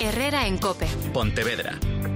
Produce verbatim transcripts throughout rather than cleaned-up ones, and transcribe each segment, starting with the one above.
Herrera en COPE. Pontevedra.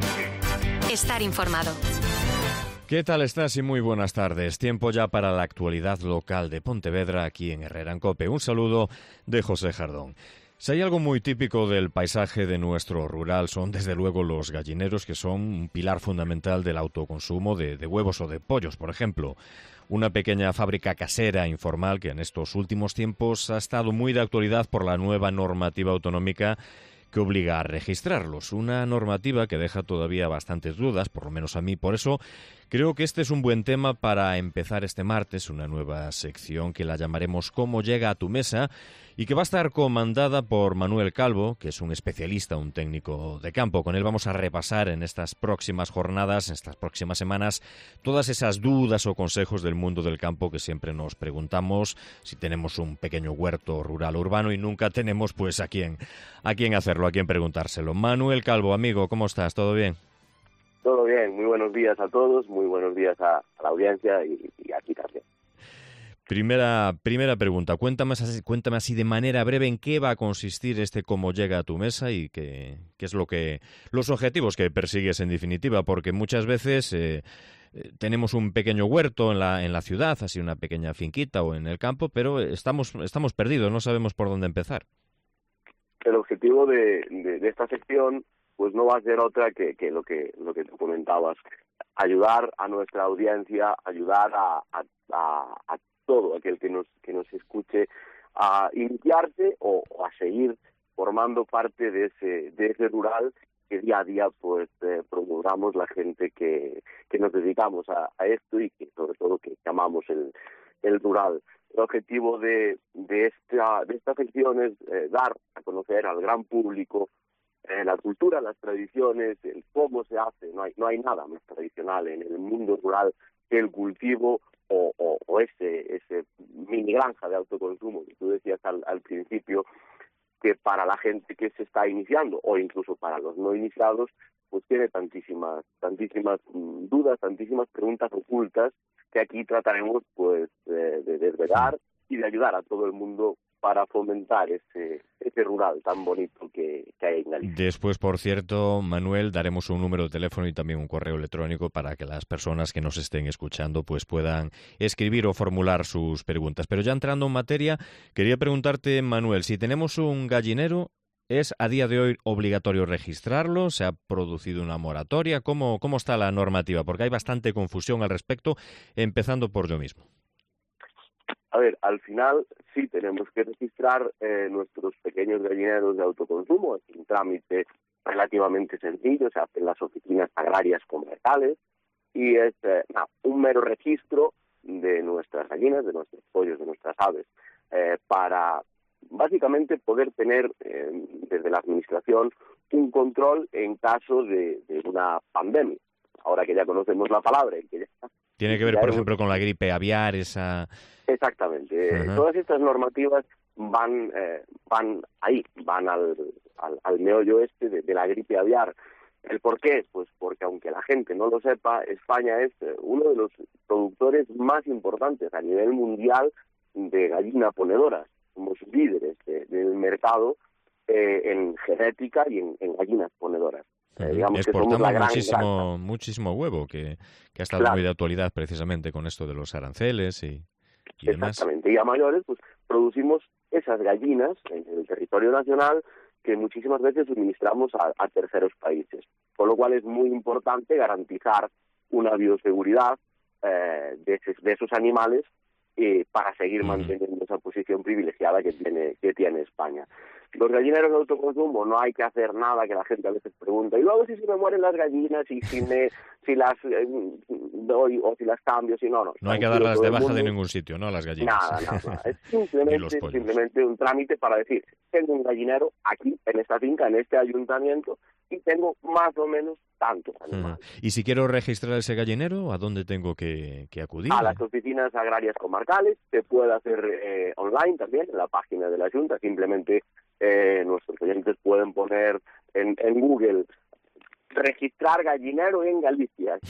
Estar informado. ¿Qué tal estás? Y muy buenas tardes. Tiempo ya para la actualidad local de Pontevedra aquí en Herrera en COPE. Un saludo de José Jardón. Si hay algo muy típico del paisaje de nuestro rural son desde luego los gallineros, que son un pilar fundamental del autoconsumo de, de huevos o de pollos, por ejemplo. Una pequeña fábrica casera informal que en estos últimos tiempos ha estado muy de actualidad por la nueva normativa autonómica que obliga a registrarlos. Una normativa que deja todavía bastantes dudas, por lo menos a mí. Por eso creo que este es un buen tema para empezar este martes, una nueva sección que la llamaremos ¿Cómo llega a tu mesa? Y que va a estar comandada por Manuel Calvo, que es un especialista, un técnico de campo. Con él vamos a repasar en estas próximas jornadas, en estas próximas semanas, todas esas dudas o consejos del mundo del campo que siempre nos preguntamos si tenemos un pequeño huerto rural o urbano y nunca tenemos pues a quién, a quién hacerlo, a quién preguntárselo. Manuel Calvo, amigo, ¿cómo estás? ¿Todo bien? Todo bien, muy buenos días a todos, muy buenos días a, a la audiencia y, y aquí también. Primera, primera pregunta, cuéntame así, cuéntame así de manera breve en qué va a consistir este Cómo llega a tu mesa y qué, qué es lo que los objetivos que persigues en definitiva, porque muchas veces eh, tenemos un pequeño huerto en la en la ciudad, así una pequeña finquita o en el campo, pero estamos estamos perdidos, no sabemos por dónde empezar. El objetivo de, de, de esta sección pues no va a ser otra que, que lo que lo que tú comentabas, ayudar a nuestra audiencia, ayudar a, a, a, a todo aquel que nos que nos escuche a iniciarse o, o a seguir formando parte de ese de ese rural que día a día pues eh, promulgamos la gente que, que nos dedicamos a, a esto y que sobre todo que llamamos el, el rural. El objetivo de, de esta de esta sección es eh, dar a conocer al gran público eh, la cultura, las tradiciones, el cómo se hace. No hay no hay nada más tradicional en el mundo rural que el cultivo o, o, o ese ese mini granja de autoconsumo que tú decías al, al principio, que para la gente que se está iniciando o incluso para los no iniciados pues tiene tantísimas tantísimas dudas, tantísimas preguntas ocultas que aquí trataremos pues de, de desvelar y de ayudar a todo el mundo para fomentar ese ese rural tan bonito que, que hay en Galicia. Después, por cierto, Manuel, daremos un número de teléfono y también un correo electrónico para que las personas que nos estén escuchando pues puedan escribir o formular sus preguntas. Pero ya entrando en materia, quería preguntarte, Manuel, si tenemos un gallinero, ¿es a día de hoy obligatorio registrarlo? ¿Se ha producido una moratoria? ¿Cómo, cómo está la normativa? Porque hay bastante confusión al respecto, empezando por yo mismo. A ver, al final sí tenemos que registrar eh, nuestros pequeños gallineros de autoconsumo. Es un trámite relativamente sencillo, se hace en las oficinas agrarias comerciales y es eh, no, un mero registro de nuestras gallinas, de nuestros pollos, de nuestras aves, eh, para básicamente poder tener eh, desde la administración un control en caso de, de una pandemia. Ahora que ya conocemos la palabra y que ya... Tiene que ver, por ejemplo, con la gripe aviar, esa... Exactamente. Uh-huh. Todas estas normativas van eh, van ahí, van al, al, al meollo este de, de la gripe aviar. ¿El por qué? Pues porque, aunque la gente no lo sepa, España es uno de los productores más importantes a nivel mundial de gallina ponedoras. Somos líderes de, del mercado eh, en genética y en, en gallinas ponedoras. Eh, digamos Exportamos que somos la gran muchísimo, granja. muchísimo huevo, que, que ha estado Claro. muy de actualidad precisamente con esto de los aranceles y, y Exactamente. demás. Y a mayores, pues producimos esas gallinas en el territorio nacional que muchísimas veces suministramos a, a terceros países. Con lo cual es muy importante garantizar una bioseguridad eh, de, esos, de esos animales eh, para seguir uh-huh. manteniendo esa posición privilegiada que tiene que tiene España. Los gallineros de autoconsumo no hay que hacer nada, que la gente a veces pregunta, y luego si se me mueren las gallinas y si me si las eh, doy o si las cambio, si no, no. No hay que darlas de baja de ningún sitio, ¿no? Las gallinas. Nada, nada, nada. Es simplemente, simplemente un trámite para decir, tengo un gallinero aquí, en esta finca, en este ayuntamiento, y tengo más o menos tantos animales. Uh-huh. Y si quiero registrar ese gallinero, ¿a dónde tengo que, que acudir? A las oficinas agrarias comarcales, se puede hacer eh, online también, en la página de la Junta, simplemente eh, nuestros oyentes pueden poner en, en Google registrar gallinero en Galicia.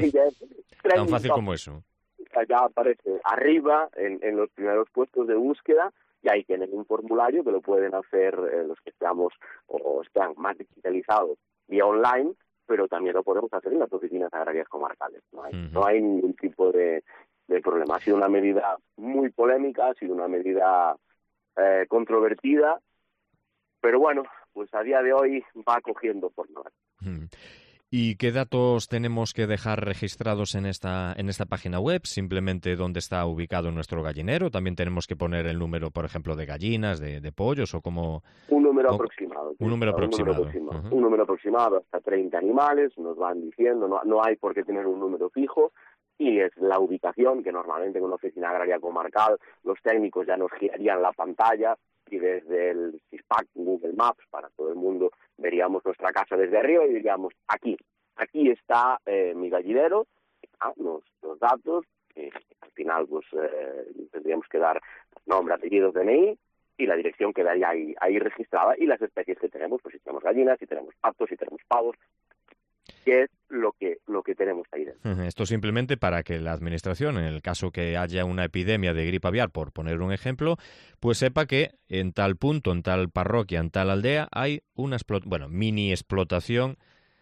Tan fácil como eso. Ya aparece arriba, en, en los primeros puestos de búsqueda, y ahí tienen un formulario que lo pueden hacer eh, los que estamos o están más digitalizados vía online, pero también lo podemos hacer en las oficinas agrarias comarcales. No hay, uh-huh. no hay ningún tipo de, de problema. Ha sido una medida muy polémica, ha sido una medida eh, controvertida, pero bueno, pues a día de hoy va cogiendo forma. Uh-huh. ¿Y qué datos tenemos que dejar registrados en esta en esta página web? ¿Simplemente dónde está ubicado nuestro gallinero? ¿También tenemos que poner el número, por ejemplo, de gallinas, de, de pollos o como...? Un número o, aproximado. Un número aproximado. Un número aproximado, uh-huh. un número aproximado, hasta treinta animales, nos van diciendo, no, no hay por qué tener un número fijo, y es la ubicación, que normalmente en una oficina agraria comarcal los técnicos ya nos girarían la pantalla, y desde el SISPAC, Google Maps, para todo el mundo, veríamos nuestra casa desde arriba y diríamos, aquí, aquí está eh, mi gallinero, ah, los, los datos, que al final pues eh, tendríamos que dar nombre, apellidos, D N I, y la dirección quedaría ahí, ahí registrada, y las especies que tenemos, pues si tenemos gallinas, si tenemos patos, si tenemos pavos, que es lo que lo que tenemos ahí dentro. Esto simplemente para que la administración, en el caso que haya una epidemia de gripe aviar, por poner un ejemplo, pues sepa que en tal punto, en tal parroquia, en tal aldea, hay una explot- bueno, mini explotación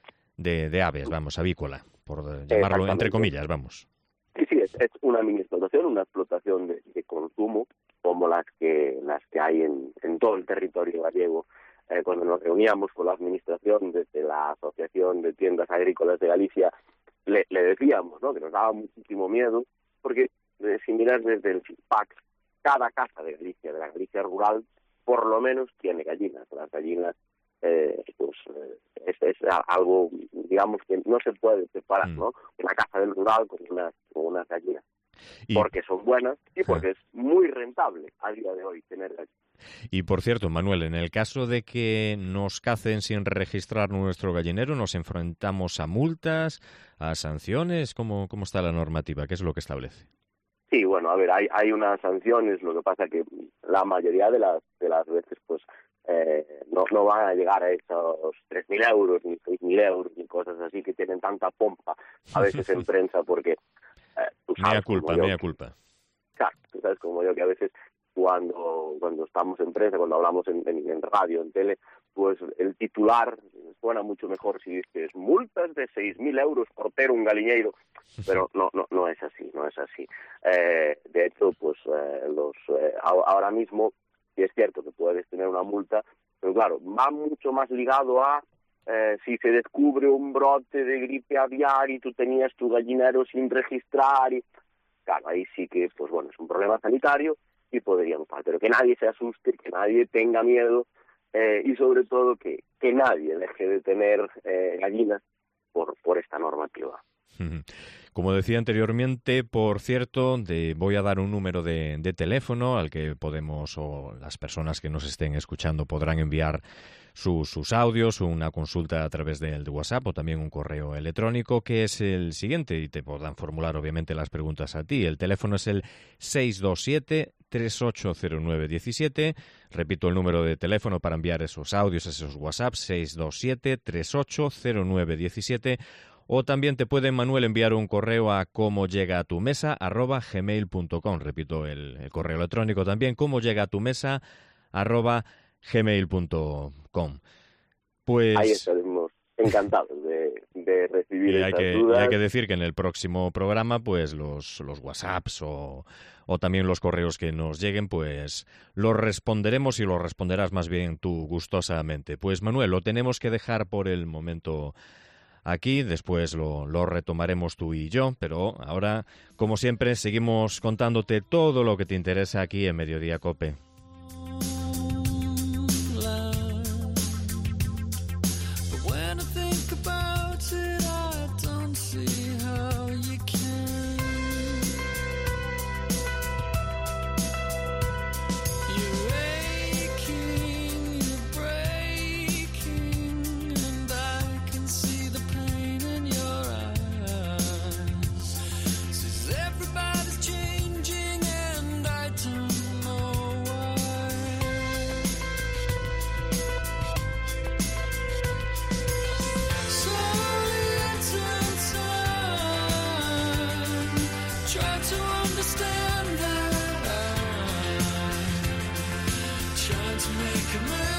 de, de aves, vamos, avícola, por llamarlo entre comillas, vamos. Sí, sí, es, es una mini explotación, una explotación de, de consumo, como las que las que hay en, en todo el territorio gallego. Eh, cuando nos reuníamos con la administración desde la Asociación de Tiendas Agrícolas de Galicia, le, le decíamos, ¿no?, que nos daba muchísimo miedo, porque eh, si miras desde el SISPAC, cada casa de Galicia, de la Galicia rural, por lo menos tiene gallinas. Las gallinas, eh, pues, eh, es, es algo, digamos, que no se puede separar, mm. ¿no?, una casa del rural con unas, con unas gallinas. Y... porque son buenas y porque es muy rentable a día de hoy tener gallinas. Y por cierto, Manuel, en el caso de que nos cacen sin registrar nuestro gallinero, ¿nos enfrentamos a multas, a sanciones? ¿Cómo, cómo está la normativa? ¿Qué es lo que establece? Sí, bueno, a ver, hay, hay unas sanciones, lo que pasa que la mayoría de las de las veces pues eh, no, no van a llegar a esos tres mil euros, ni seis mil euros, ni cosas así que tienen tanta pompa a veces en prensa, porque eh, tú sabes, mea culpa, yo, mea culpa. Claro, tú sabes como yo que a veces cuando cuando estamos en prensa, cuando hablamos en, en, en radio, en tele, pues el titular suena mucho mejor si dices multas de seis mil euros por ter un galiñeiro, pero no no no es así, no es así. Eh, de hecho, pues eh, los eh, ahora mismo sí es cierto que puedes tener una multa, pero claro, va mucho más ligado a eh, si se descubre un brote de gripe aviar y tú tenías tu gallinero sin registrar, y claro, ahí sí que, pues bueno, es un problema sanitario y podríamos pagar, pero que nadie se asuste, que nadie tenga miedo, eh, y sobre todo que, que nadie deje de tener eh, gallinas por, por esta normativa. Como decía anteriormente, por cierto, de, voy a dar un número de, de teléfono al que podemos, o las personas que nos estén escuchando podrán enviar su, sus audios, una consulta a través del de WhatsApp o también un correo electrónico, que es el siguiente, y te podrán formular obviamente las preguntas a ti. El teléfono es el seis dos siete, tres ocho cero nueve uno siete. Repito el número de teléfono para enviar esos audios, esos WhatsApp, seis dos siete, tres ocho cero nueve uno siete. O también te puede, Manuel, enviar un correo a cómo llega a tu mesa arroba gmail punto com. Repito el, el correo electrónico también, cómo llega a tu mesa arroba gmail punto com. Pues ahí estaremos encantados de, de recibir y hay esas que, dudas. Y hay que decir que en el próximo programa, pues los, los WhatsApps o, o también los correos que nos lleguen, pues los responderemos y los responderás más bien tú gustosamente. Pues Manuel, lo tenemos que dejar por el momento aquí, después lo, lo retomaremos tú y yo, pero ahora, como siempre, seguimos contándote todo lo que te interesa aquí en Mediodía Cope. move.